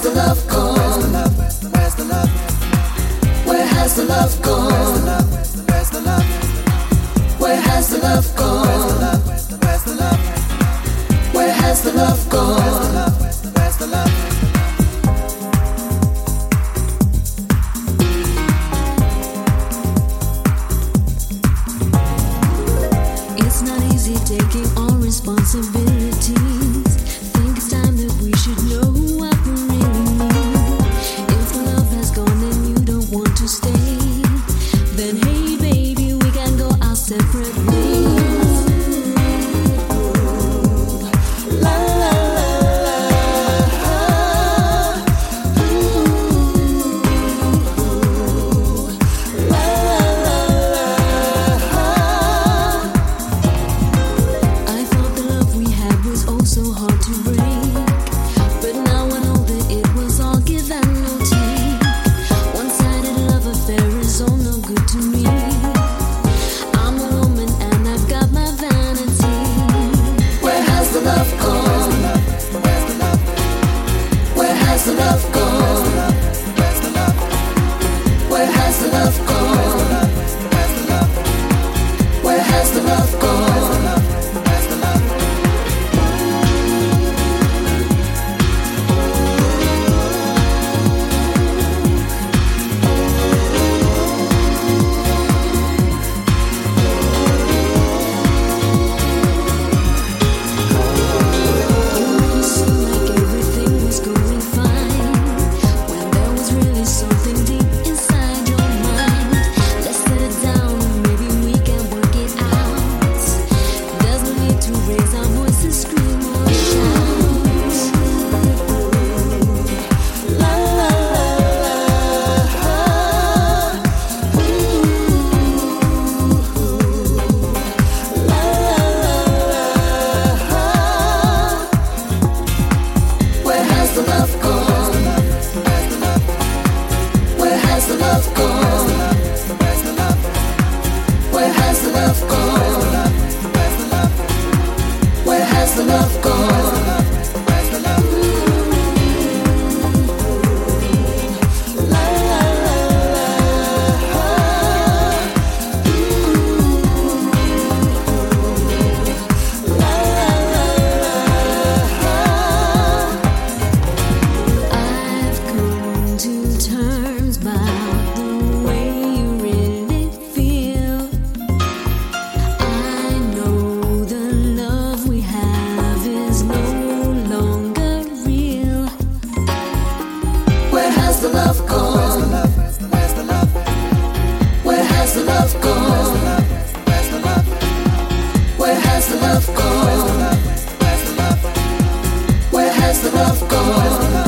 the love gone? Where's the love? Where has the love gone? Where's the love? Where has the love gone? Where's the love? Where has the love gone? Where's the love? It's not easy taking on responsibilities. Think it's time that we should know what we really need. If the love has gone and you don't want to stay, then hey baby, we can go our separate ways. La la la la. La la la. I thought the love we had was oh so hard to break, but now I know that it was all give and no take. One-sided love affair is all no good to me. I'm a woman and I've got my vanity. Where has the love gone? Where's the love? Where has the love gone? Where's the love? Where has the love gone? Where's the love? Where has the love gone? Where's the love? You seemed like everything was going fine, when there was really something deep inside your mind. Let's set it down and maybe we can work it out. There's no need to raise our voices, scream or shout. La la Where has the love gone? Where has the love gone? Where's the love? Where has the love gone? Where's the love? Where has the love gone? Where's the love? La la I've come to terms about the way you really feel. I know the love we have is no longer real. Where has the love gone? Where's the love? Where has the love gone? Where's the love? Where has the love gone? Where's the love? Where has the love gone?